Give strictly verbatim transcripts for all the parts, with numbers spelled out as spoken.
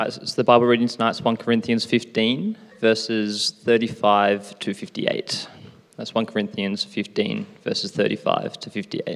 Right, so the Bible reading tonight is First Corinthians fifteen, verses thirty-five to fifty-eight. That's First Corinthians fifteen, verses thirty-five to fifty-eight.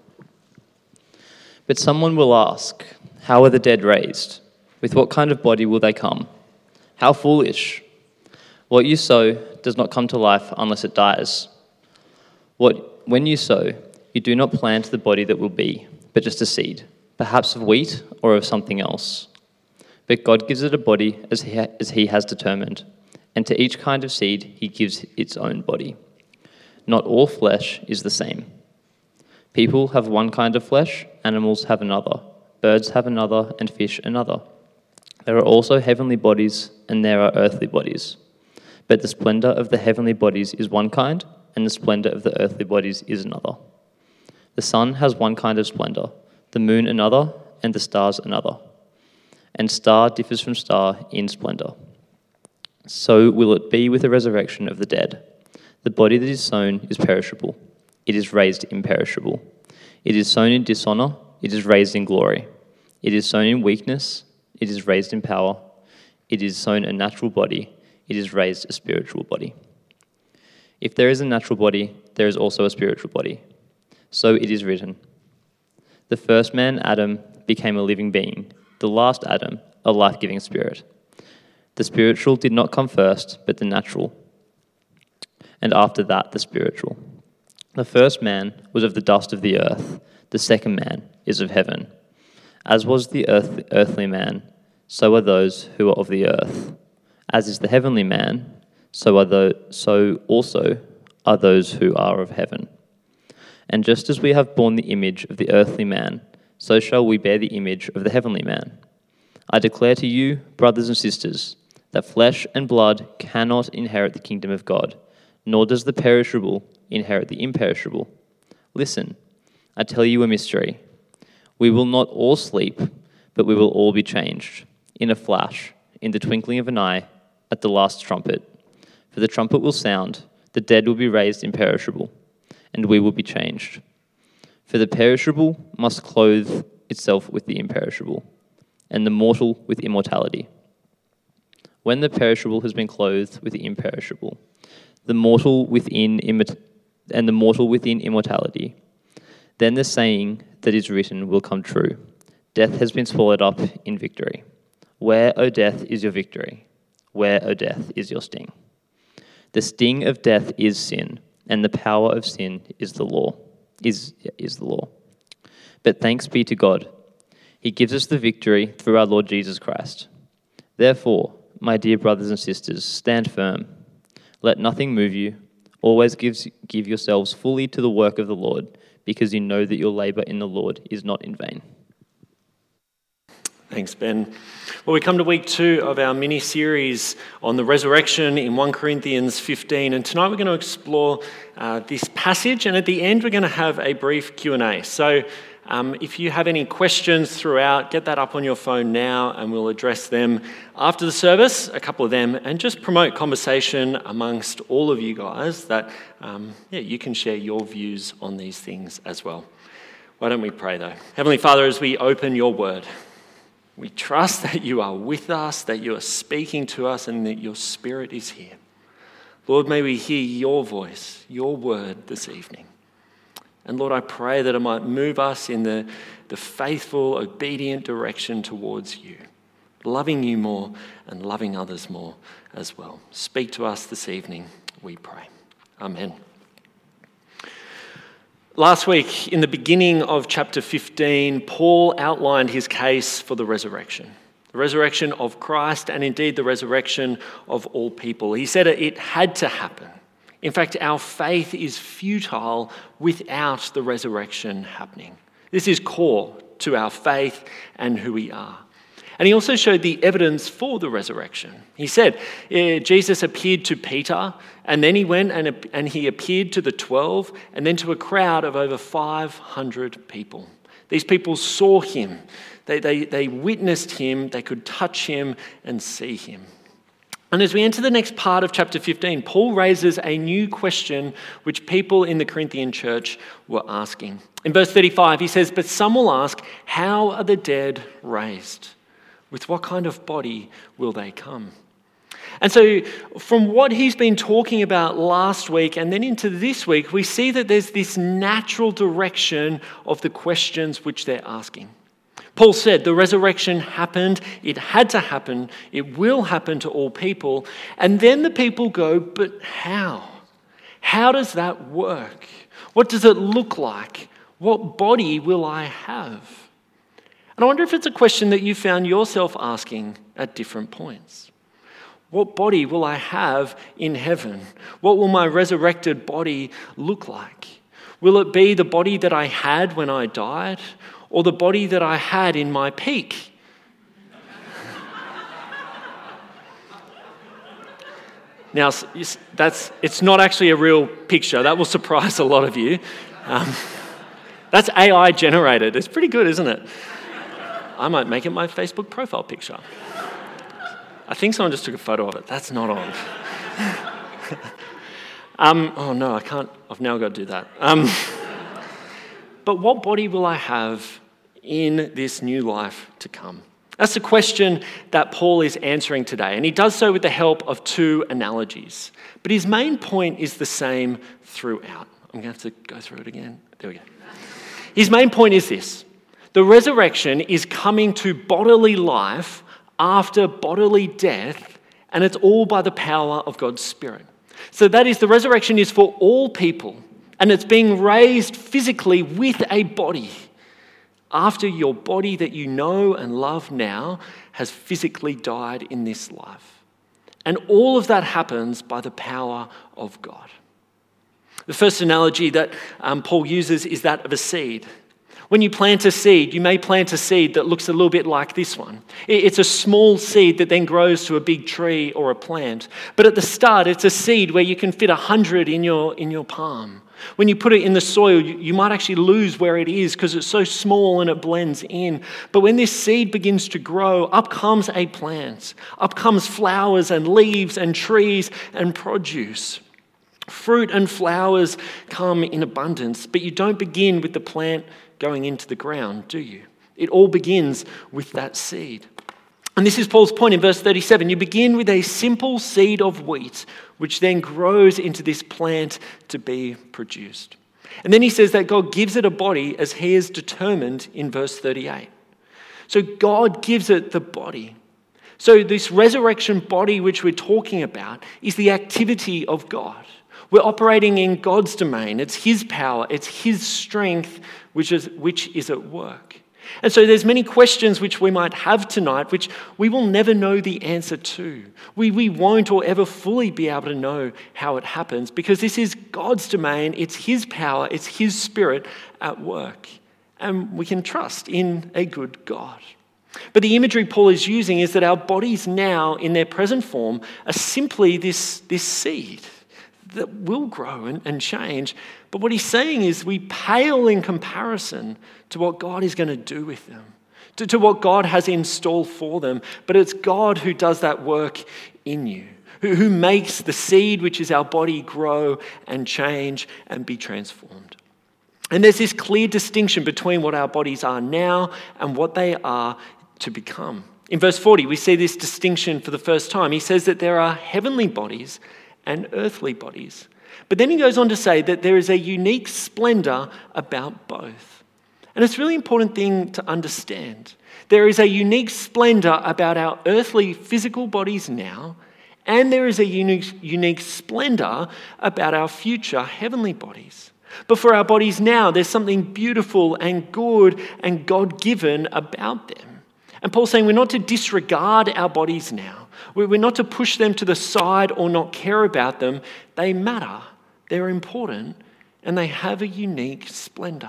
But someone will ask, how are the dead raised? With what kind of body will they come? How foolish! What you sow does not come to life unless it dies. What, when you sow, you do not plant the body that will be, but just a seed, perhaps of wheat or of something else. But God gives it a body as he, ha- as he has determined, and to each kind of seed he gives its own body. Not all flesh is the same. People have one kind of flesh, animals have another, birds have another, and fish another. There are also heavenly bodies, and there are earthly bodies. But the splendor of the heavenly bodies is one kind, and the splendor of the earthly bodies is another. The sun has one kind of splendor, the moon another, and the stars another. And star differs from star in splendor. So will it be with the resurrection of the dead. The body that is sown is perishable. It is raised imperishable. It is sown in dishonor. It is raised in glory. It is sown in weakness. It is raised in power. It is sown a natural body. It is raised a spiritual body. If there is a natural body, there is also a spiritual body. So it is written, the first man, Adam, became a living being. The last Adam, a life-giving spirit. The spiritual did not come first, but the natural. And after that, the spiritual. The first man was of the dust of the earth. The second man is of heaven. As was the earth, earthly man, so are those who are of the earth. As is the heavenly man, so are those, so also are those who are of heaven. And just as we have borne the image of the earthly man, so shall we bear the image of the heavenly man. I declare to you, brothers and sisters, that flesh and blood cannot inherit the kingdom of God, nor does the perishable inherit the imperishable. Listen, I tell you a mystery. We will not all sleep, but we will all be changed, in a flash, in the twinkling of an eye, at the last trumpet. For the trumpet will sound, the dead will be raised imperishable, and we will be changed. For the perishable must clothe itself with the imperishable, and the mortal with immortality. When the perishable has been clothed with the imperishable, the mortal within immort- and the mortal within immortality, then the saying that is written will come true. Death has been swallowed up in victory. Where, O death, is your victory? Where, O death, is your sting? The sting of death is sin, and the power of sin is the law. Is, is the law. But thanks be to God. He gives us the victory through our Lord Jesus Christ. Therefore, my dear brothers and sisters, stand firm. Let nothing move you. Always give, give yourselves fully to the work of the Lord, because you know that your labor in the Lord is not in vain. Thanks, Ben. Well, we come to week two of our mini-series on the resurrection in First Corinthians fifteen, and tonight we're going to explore uh, this passage, and at the end we're going to have a brief Q and A. So um, if you have any questions throughout, get that up on your phone now, and we'll address them after the service, a couple of them, and just promote conversation amongst all of you guys that um, yeah, you can share your views on these things as well. Why don't we pray though? Heavenly Father, as we open your word, we trust that you are with us, that you are speaking to us, and that your Spirit is here. Lord, may we hear your voice, your word this evening. And Lord, I pray that it might move us in the, the faithful, obedient direction towards you, loving you more and loving others more as well. Speak to us this evening, we pray. Amen. Last week, in the beginning of chapter fifteen, Paul outlined his case for the resurrection. The resurrection of Christ, and indeed the resurrection of all people. He said it had to happen. In fact, our faith is futile without the resurrection happening. This is core to our faith and who we are. And he also showed the evidence for the resurrection. He said, eh, Jesus appeared to Peter, and then he went and, and he appeared to the twelve, and then to a crowd of over five hundred people. These people saw him. They, they, they witnessed him. They could touch him and see him. And as we enter the next part of chapter fifteen, Paul raises a new question which people in the Corinthian church were asking. In verse thirty-five, he says, "But some will ask, how are the dead raised? With what kind of body will they come? And so from what he's been talking about last week and then into this week, we see that there's this natural direction of the questions which they're asking. Paul said the resurrection happened, it had to happen, it will happen to all people. And then the people go, but how? How does that work? What does it look like? What body will I have? And I wonder if it's a question that you found yourself asking at different points. What body will I have in heaven? What will my resurrected body look like? Will it be the body that I had when I died, or the body that I had in my peak? Now, that's it's not actually a real picture. That will surprise a lot of you. Um, that's A I generated. It's pretty good, isn't it? I might make it my Facebook profile picture. I think someone just took a photo of it. That's not on. um, oh no, I can't. I've now got to do that. Um, but what body will I have in this new life to come? That's the question that Paul is answering today. And he does so with the help of two analogies. But his main point is the same throughout. I'm going to have to go through it again. There we go. His main point is this. The resurrection is coming to bodily life after bodily death, and it's all by the power of God's Spirit. So that is, the resurrection is for all people, and it's being raised physically with a body after your body that you know and love now has physically died in this life. And all of that happens by the power of God. The first analogy that um, Paul uses is that of a seed. When you plant a seed, you may plant a seed that looks a little bit like this one. It's a small seed that then grows to a big tree or a plant. But at the start, it's a seed where you can fit a hundred in your, in your palm. When you put it in the soil, you, you might actually lose where it is because it's so small and it blends in. But when this seed begins to grow, up comes a plant. Up comes flowers and leaves and trees and produce. Fruit and flowers come in abundance, but you don't begin with the plant going into the ground, do you? It all begins with that seed. And this is Paul's point in verse thirty-seven. You begin with a simple seed of wheat, which then grows into this plant to be produced. And then he says that God gives it a body as he has determined in verse thirty-eight. So God gives it the body. So this resurrection body which we're talking about is the activity of God. We're operating in God's domain. It's his power. It's his strength which is, which is at work. And so there's many questions which we might have tonight which we will never know the answer to. We, we won't or ever fully be able to know how it happens because this is God's domain. It's his power. It's his spirit at work. And we can trust in a good God. But the imagery Paul is using is that our bodies now in their present form are simply this, this seed that will grow and, and change. But what he's saying is we pale in comparison to what God is going to do with them, to, to what God has in store for them. But it's God who does that work in you, who, who makes the seed, which is our body, grow and change and be transformed. And there's this clear distinction between what our bodies are now and what they are to become. In verse forty, we see this distinction for the first time. He says that there are heavenly bodies and earthly bodies. But then he goes on to say that there is a unique splendor about both. And it's a really important thing to understand. There is a unique splendor about our earthly physical bodies now, and there is a unique, unique splendor about our future heavenly bodies. But for our bodies now, there's something beautiful and good and God-given about them. And Paul's saying we're not to disregard our bodies now. We're not to push them to the side or not care about them. They matter, they're important, and they have a unique splendor.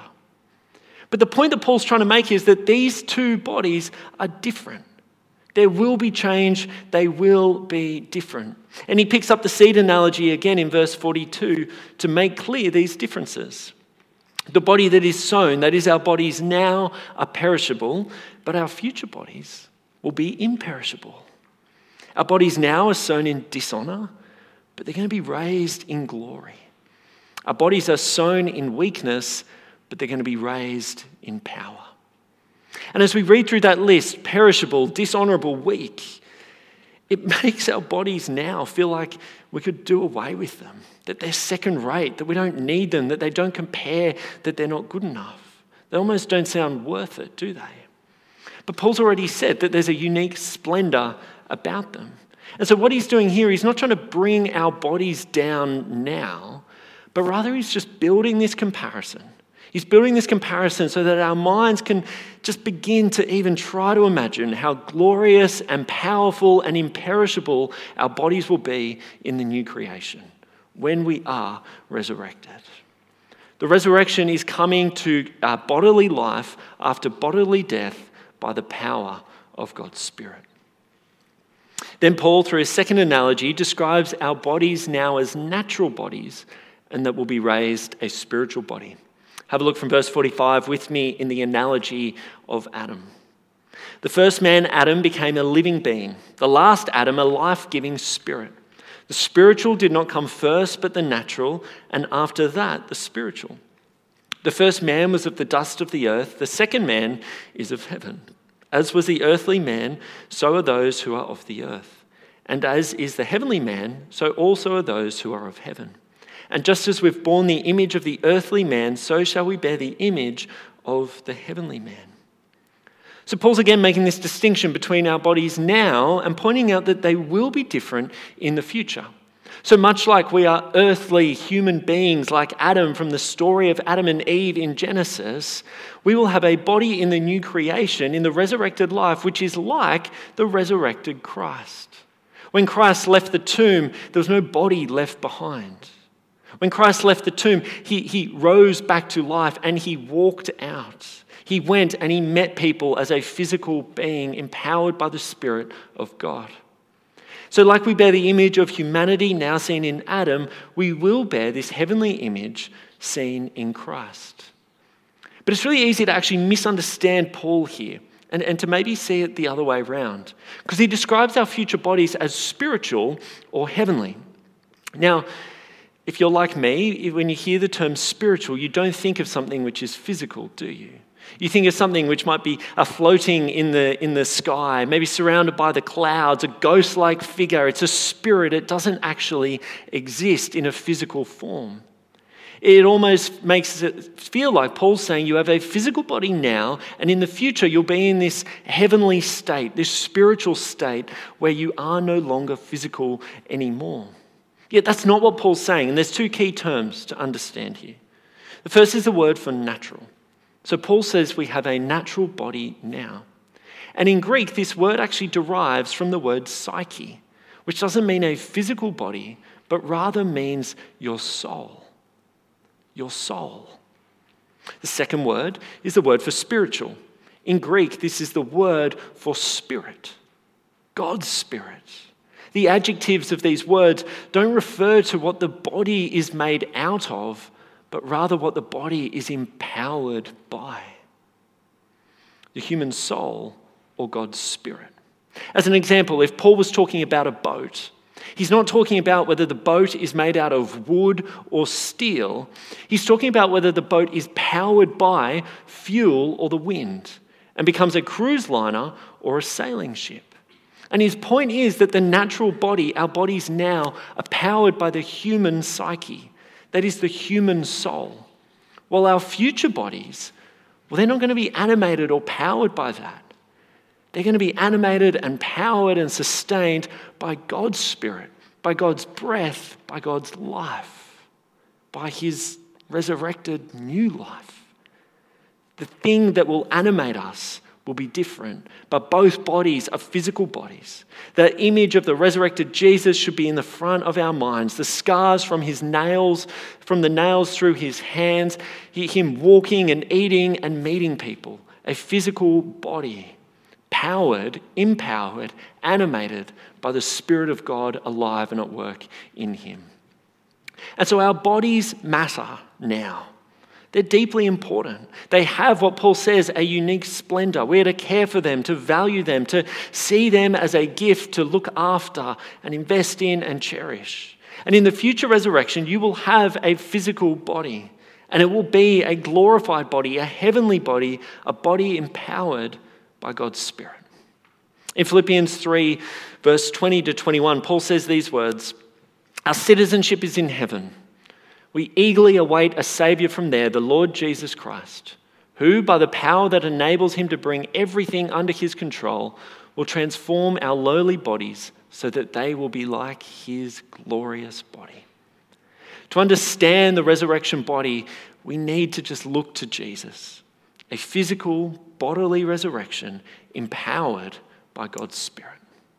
But the point that Paul's trying to make is that these two bodies are different. There will be change, they will be different. And he picks up the seed analogy again in verse forty-two to make clear these differences. The body that is sown, that is our bodies now, are perishable, but our future bodies will be imperishable. Our bodies now are sown in dishonor, but they're going to be raised in glory. Our bodies are sown in weakness, but they're going to be raised in power. And as we read through that list, perishable, dishonourable, weak, it makes our bodies now feel like we could do away with them, that they're second rate, that we don't need them, that they don't compare, that they're not good enough. They almost don't sound worth it, do they? But Paul's already said that there's a unique splendour about them. And so what he's doing here, he's not trying to bring our bodies down now, but rather he's just building this comparison. He's building this comparison so that our minds can just begin to even try to imagine how glorious and powerful and imperishable our bodies will be in the new creation when we are resurrected. The resurrection is coming to our bodily life after bodily death by the power of God's Spirit. Then Paul, through his second analogy, describes our bodies now as natural bodies and that will be raised a spiritual body. Have a look from verse forty-five with me in the analogy of Adam. The first man, Adam, became a living being. The last Adam, a life-giving spirit. The spiritual did not come first, but the natural, and after that, the spiritual. The first man was of the dust of the earth. The second man is of heaven. As was the earthly man, so are those who are of the earth. And as is the heavenly man, so also are those who are of heaven. And just as we've borne the image of the earthly man, so shall we bear the image of the heavenly man. So Paul's again making this distinction between our bodies now and pointing out that they will be different in the future. So much like we are earthly human beings like Adam from the story of Adam and Eve in Genesis, we will have a body in the new creation, in the resurrected life, which is like the resurrected Christ. When Christ left the tomb, there was no body left behind. When Christ left the tomb, he, he rose back to life and he walked out. He went and he met people as a physical being empowered by the Spirit of God. So like we bear the image of humanity now seen in Adam, we will bear this heavenly image seen in Christ. But it's really easy to actually misunderstand Paul here and, and to maybe see it the other way around, because he describes our future bodies as spiritual or heavenly. Now, if you're like me, when you hear the term spiritual, you don't think of something which is physical, do you? You think of something which might be a floating in the, in the sky, maybe surrounded by the clouds, a ghost-like figure. It's a spirit. It doesn't actually exist in a physical form. It almost makes it feel like Paul's saying you have a physical body now, and in the future you'll be in this heavenly state, this spiritual state where you are no longer physical anymore. Yet that's not what Paul's saying, and there's two key terms to understand here. The first is the word for natural. So Paul says we have a natural body now. And in Greek, this word actually derives from the word psyche, which doesn't mean a physical body, but rather means your soul. Your soul. The second word is the word for spiritual. In Greek, this is the word for spirit, God's Spirit. The adjectives of these words don't refer to what the body is made out of, but rather what the body is empowered by. The human soul or God's Spirit. As an example, if Paul was talking about a boat, he's not talking about whether the boat is made out of wood or steel. He's talking about whether the boat is powered by fuel or the wind and becomes a cruise liner or a sailing ship. And his point is that the natural body, our bodies now, are powered by the human psyche. That is the human soul. While our future bodies, well, they're not going to be animated or powered by that. They're going to be animated and powered and sustained by God's Spirit, by God's breath, by God's life, by his resurrected new life. The thing that will animate us will be different, but both bodies are physical bodies. The image of the resurrected Jesus should be in the front of our minds. The scars from his nails, from the nails through his hands, him walking and eating and meeting people. A physical body, powered, empowered, animated by the Spirit of God alive and at work in him. And so our bodies matter now. They're deeply important. They have what Paul says, a unique splendor. We are to care for them, to value them, to see them as a gift to look after and invest in and cherish. And in the future resurrection, you will have a physical body. And it will be a glorified body, a heavenly body, a body empowered by God's Spirit. In Philippians three, verse twenty to twenty-one, Paul says these words, "Our citizenship is in heaven. We eagerly await a Saviour from there, the Lord Jesus Christ, who, by the power that enables him to bring everything under his control, will transform our lowly bodies so that they will be like his glorious body." To understand the resurrection body, we need to just look to Jesus, a physical, bodily resurrection empowered by God's Spirit.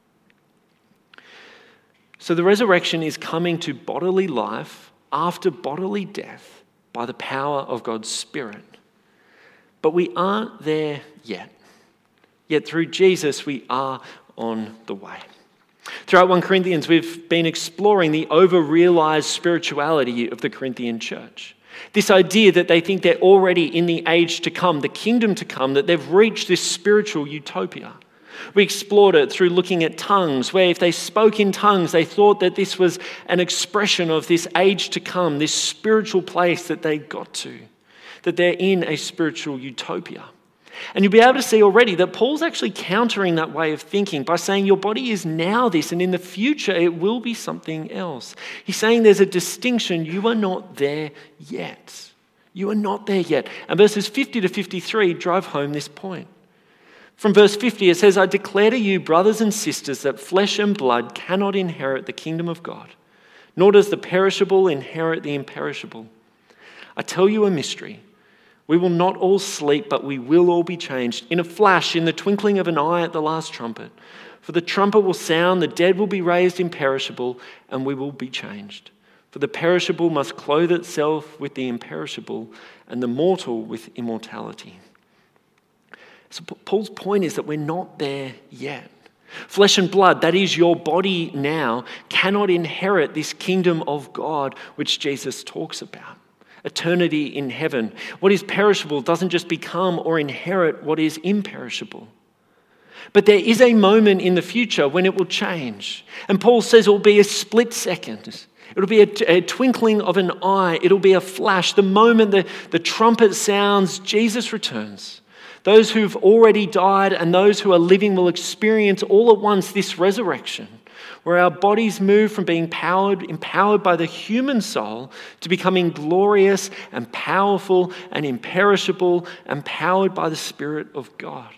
So the resurrection is coming to bodily life after bodily death by the power of God's Spirit. But we aren't there yet. Yet through Jesus, we are on the way. Throughout First Corinthians, we've been exploring the over-realized spirituality of the Corinthian church. This idea that they think they're already in the age to come, the kingdom to come, that they've reached this spiritual utopia. We explored it through looking at tongues, where if they spoke in tongues, they thought that this was an expression of this age to come, this spiritual place that they got to, that they're in a spiritual utopia. And you'll be able to see already that Paul's actually countering that way of thinking by saying your body is now this, and in the future it will be something else. He's saying there's a distinction. You are not there yet. You are not there yet. And verses fifty to fifty-three drive home this point. From verse fifty, it says, "I declare to you, brothers and sisters, that flesh and blood cannot inherit the kingdom of God, nor does the perishable inherit the imperishable. I tell you a mystery. We will not all sleep, but we will all be changed. In a flash, in the twinkling of an eye at the last trumpet. For the trumpet will sound, the dead will be raised imperishable, and we will be changed. For the perishable must clothe itself with the imperishable, and the mortal with immortality." So Paul's point is that we're not there yet. Flesh and blood, that is your body now, cannot inherit this kingdom of God which Jesus talks about. Eternity in heaven. What is perishable doesn't just become or inherit what is imperishable. But there is a moment in the future when it will change. And Paul says it will be a split second. It'll be a, a twinkling of an eye. It'll be a flash. The moment the, the trumpet sounds, Jesus returns. Those who've already died and those who are living will experience all at once this resurrection, where our bodies move from being powered, empowered by the human soul to becoming glorious and powerful and imperishable and powered by the Spirit of God.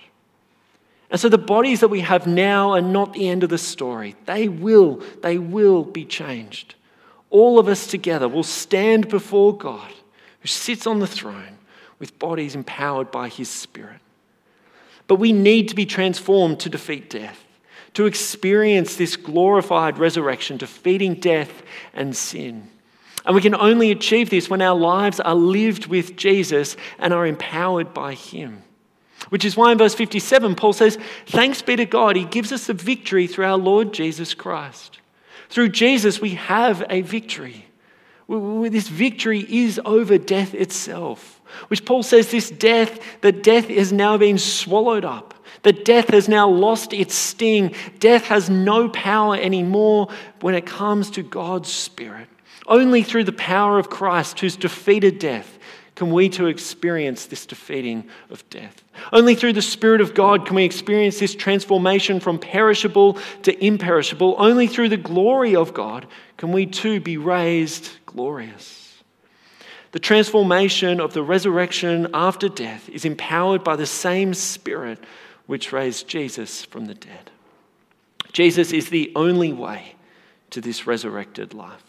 And so the bodies that we have now are not the end of the story. They will, they will be changed. All of us together will stand before God, who sits on the throne, with bodies empowered by his Spirit. But we need to be transformed to defeat death, to experience this glorified resurrection, defeating death and sin. And we can only achieve this when our lives are lived with Jesus and are empowered by him. Which is why in verse fifty-seven, Paul says, "Thanks be to God, he gives us the victory through our Lord Jesus Christ." Through Jesus, we have a victory. This victory is over death itself. Which Paul says this death, that death has now been swallowed up. That death has now lost its sting. Death has no power anymore when it comes to God's Spirit. Only through the power of Christ, who's defeated death, can we to experience this defeating of death. Only through the Spirit of God can we experience this transformation from perishable to imperishable. Only through the glory of God can we too be raised glorious. The transformation of the resurrection after death is empowered by the same Spirit which raised Jesus from the dead. Jesus is the only way to this resurrected life.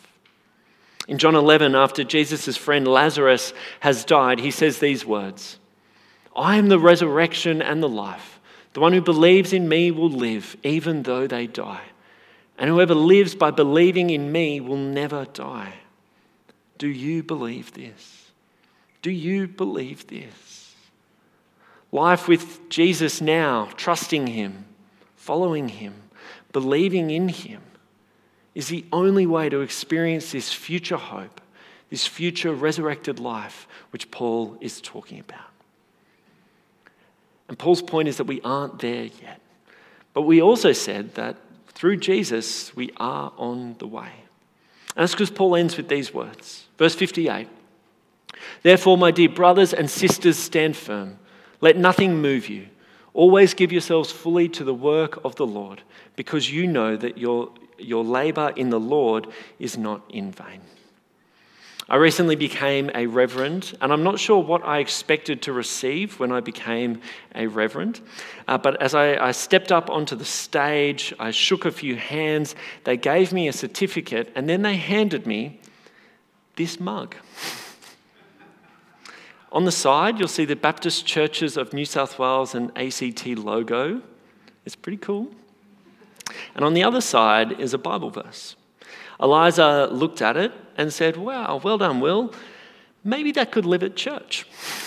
In John eleven, after Jesus' friend Lazarus has died, he says these words, "I am the resurrection and the life. The one who believes in me will live, even though they die. And whoever lives by believing in me will never die." Do you believe this? Do you believe this? Life with Jesus now, trusting him, following him, believing in him, is the only way to experience this future hope, this future resurrected life, which Paul is talking about. And Paul's point is that we aren't there yet. But we also said that through Jesus, we are on the way. And that's because Paul ends with these words. Verse fifty-eight, Therefore, my dear brothers and sisters, stand firm. Let nothing move you. Always give yourselves fully to the work of the Lord, because you know that your, your labor in the Lord is not in vain. I recently became a reverend, and I'm not sure what I expected to receive when I became a reverend. Uh, but as I, I stepped up onto the stage, I shook a few hands, they gave me a certificate, and then they handed me this mug. On the side, you'll see the Baptist Churches of New South Wales and A C T logo. It's pretty cool. And on the other side is a Bible verse. Eliza looked at it and said, wow, well done, Will. Maybe that could live at church.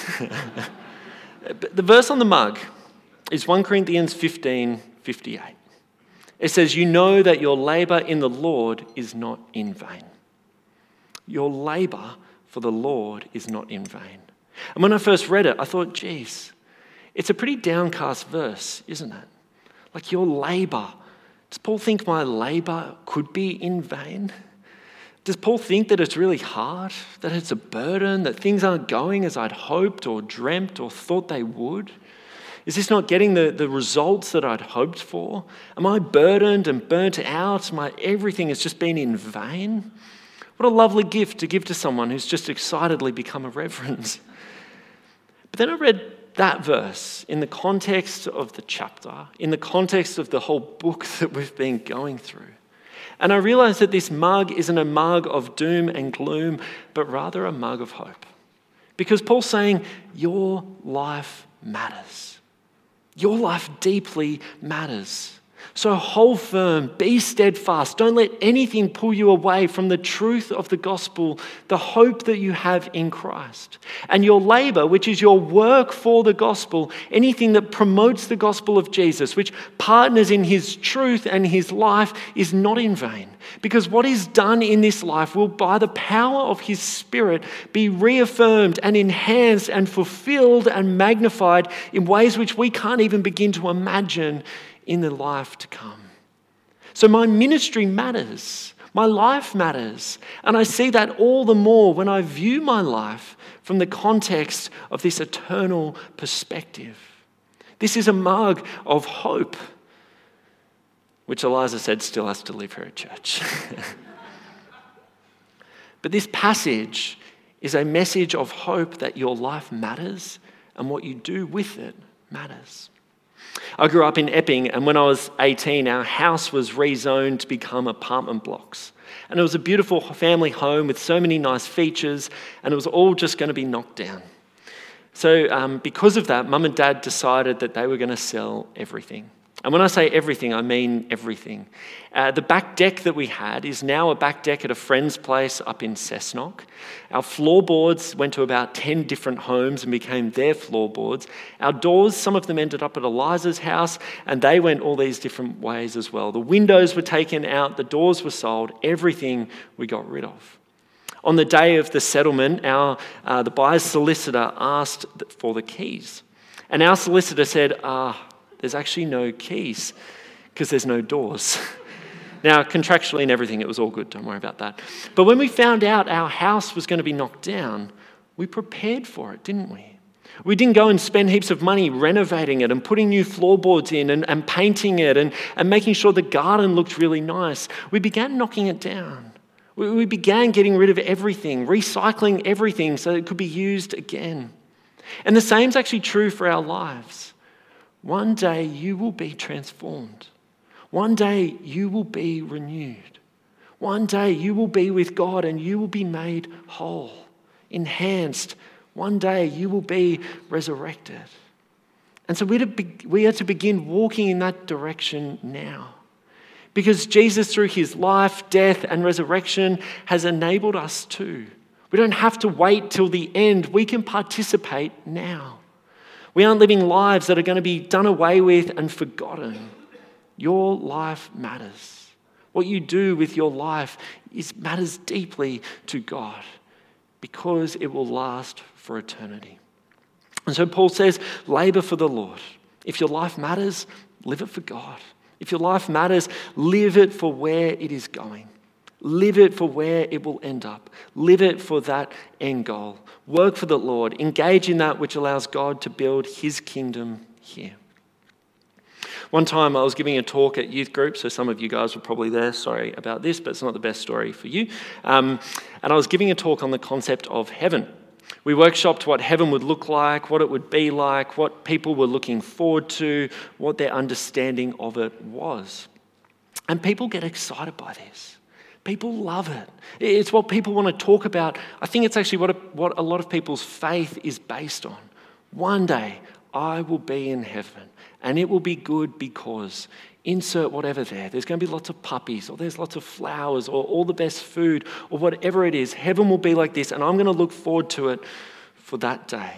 But the verse on the mug is First Corinthians fifteen fifty-eight. It says, you know that your labor in the Lord is not in vain. Your labor for the Lord is not in vain. And when I first read it, I thought, geez, it's a pretty downcast verse, isn't it? Like your labor. Does Paul think my labor could be in vain? Does Paul think that it's really hard, that it's a burden, that things aren't going as I'd hoped or dreamt or thought they would? Is this not getting the, the results that I'd hoped for? Am I burdened and burnt out? My everything has just been in vain? What a lovely gift to give to someone who's just excitedly become a reverend. But then I read that verse in the context of the chapter, in the context of the whole book that we've been going through. And I realized that this mug isn't a mug of doom and gloom, but rather a mug of hope. Because Paul's saying, your life matters. Your life deeply matters. So hold firm, be steadfast. Don't let anything pull you away from the truth of the gospel, the hope that you have in Christ. And your labor, which is your work for the gospel, anything that promotes the gospel of Jesus, which partners in his truth and his life, is not in vain. Because what is done in this life will, by the power of his Spirit, be reaffirmed and enhanced and fulfilled and magnified in ways which we can't even begin to imagine in the life to come. So my ministry matters. My life matters. And I see that all the more when I view my life from the context of this eternal perspective. This is a mug of hope, which Eliza said still has to leave her at church. But this passage is a message of hope that your life matters and what you do with it matters. I grew up in Epping, and when I was eighteen, our house was rezoned to become apartment blocks. And it was a beautiful family home with so many nice features, and it was all just going to be knocked down. So um, because of that, Mum and Dad decided that they were going to sell everything. And when I say everything, I mean everything. Uh, the back deck that we had is now a back deck at a friend's place up in Cessnock. Our floorboards went to about ten different homes and became their floorboards. Our doors, some of them ended up at Eliza's house, and they went all these different ways as well. The windows were taken out, the doors were sold, everything we got rid of. On the day of the settlement, our uh, the buyer's solicitor asked for the keys. And our solicitor said, ah, there's actually no keys because there's no doors. Now, contractually and everything, it was all good. Don't worry about that. But when we found out our house was going to be knocked down, we prepared for it, didn't we? We didn't go and spend heaps of money renovating it and putting new floorboards in and, and painting it and, and making sure the garden looked really nice. We began knocking it down. We, we began getting rid of everything, recycling everything so it could be used again. And the same's actually true for our lives. One day you will be transformed. One day you will be renewed. One day you will be with God and you will be made whole, enhanced. One day you will be resurrected. And so we are to begin walking in that direction now. Because Jesus, through his life, death, and resurrection, has enabled us to. We don't have to wait till the end. We can participate now. We aren't living lives that are going to be done away with and forgotten. Your life matters. What you do with your life is matters deeply to God because it will last for eternity. And so Paul says, labor for the Lord. If your life matters, live it for God. If your life matters, live it for where it is going. Live it for where it will end up. Live it for that end goal. Work for the Lord. Engage in that which allows God to build his kingdom here. One time I was giving a talk at youth group, so some of you guys were probably there. Sorry about this, but it's not the best story for you. Um, and I was giving a talk on the concept of heaven. We workshopped what heaven would look like, what it would be like, what people were looking forward to, what their understanding of it was. And people get excited by this. People love it. It's what people want to talk about. I think it's actually what a, what a lot of people's faith is based on. One day, I will be in heaven, and it will be good because insert whatever there. There's going to be lots of puppies, or there's lots of flowers, or all the best food, or whatever it is. Heaven will be like this, and I'm going to look forward to it for that day.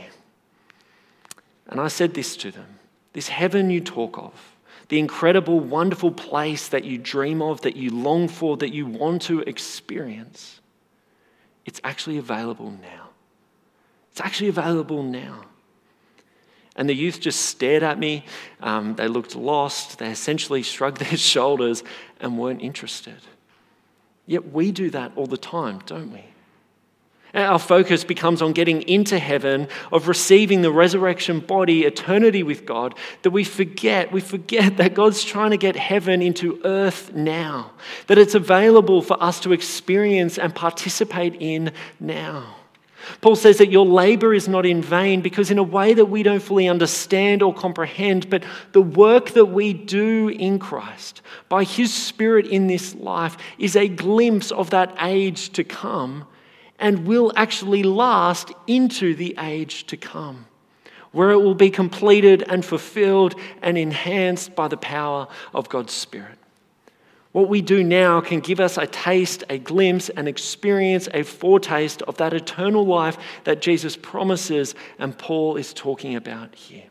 And I said this to them. This heaven you talk of, the incredible, wonderful place that you dream of, that you long for, that you want to experience, it's actually available now. It's actually available now. And the youth just stared at me. Um, they looked lost. They essentially shrugged their shoulders and weren't interested. Yet we do that all the time, don't we? Our focus becomes on getting into heaven, of receiving the resurrection body, eternity with God, that we forget, we forget that God's trying to get heaven into earth now, that it's available for us to experience and participate in now. Paul says that your labor is not in vain because in a way that we don't fully understand or comprehend, but the work that we do in Christ by his Spirit in this life is a glimpse of that age to come and will actually last into the age to come, where it will be completed and fulfilled and enhanced by the power of God's Spirit. What we do now can give us a taste, a glimpse, an experience, a foretaste of that eternal life that Jesus promises and Paul is talking about here.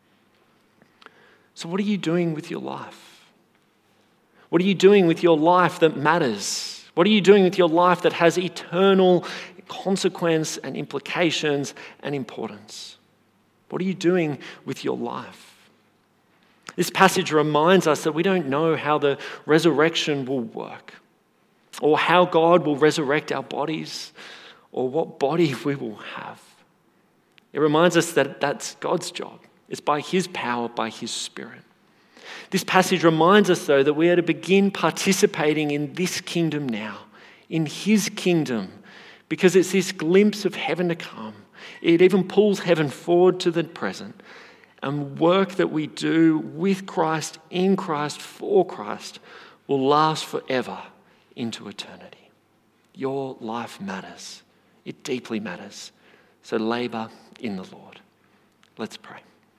So what are you doing with your life? What are you doing with your life that matters? What are you doing with your life that has eternal consequence and implications and importance? What are you doing with your life? This passage reminds us that we don't know how the resurrection will work, or how God will resurrect our bodies, or what body we will have. It reminds us that that's God's job. It's by his power, by his Spirit. This passage reminds us, though, that we are to begin participating in this kingdom now, in his kingdom, because it's this glimpse of heaven to come. It even pulls heaven forward to the present. And work that we do with Christ, in Christ, for Christ, will last forever into eternity. Your life matters. It deeply matters. So labor in the Lord. Let's pray.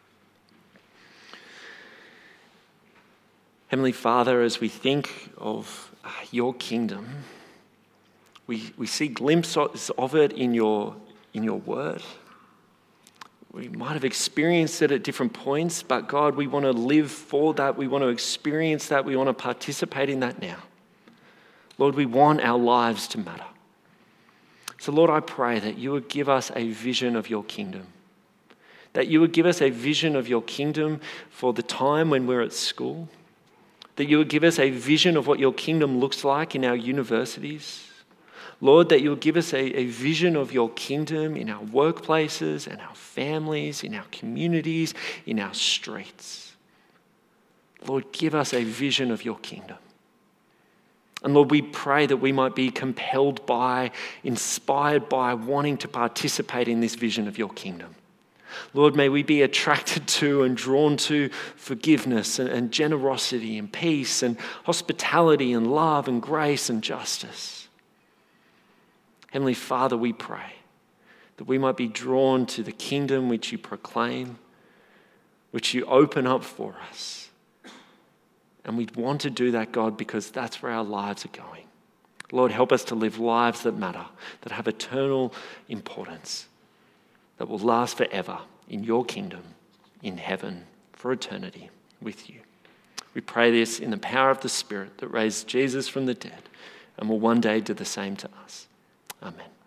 Heavenly Father, as we think of uh, your kingdom, we, we see glimpses of it in your, in your word. We might have experienced it at different points, but God, we want to live for that. We want to experience that. We want to participate in that now. Lord, we want our lives to matter. So Lord, I pray that you would give us a vision of your kingdom. That you would give us a vision of your kingdom for the time when we're at school. That you would give us a vision of what your kingdom looks like in our universities. Lord, that you will give us a, a vision of your kingdom in our workplaces and our families, in our communities, in our streets. Lord, give us a vision of your kingdom. And Lord, we pray that we might be compelled by, inspired by, wanting to participate in this vision of your kingdom. Lord, may we be attracted to and drawn to forgiveness and, and generosity and peace and hospitality and love and grace and justice. Heavenly Father, we pray that we might be drawn to the kingdom which you proclaim, which you open up for us. And we want to do that, God, because that's where our lives are going. Lord, help us to live lives that matter, that have eternal importance, that will last forever in your kingdom, in heaven, for eternity with you. We pray this in the power of the Spirit that raised Jesus from the dead and will one day do the same to us. Amen.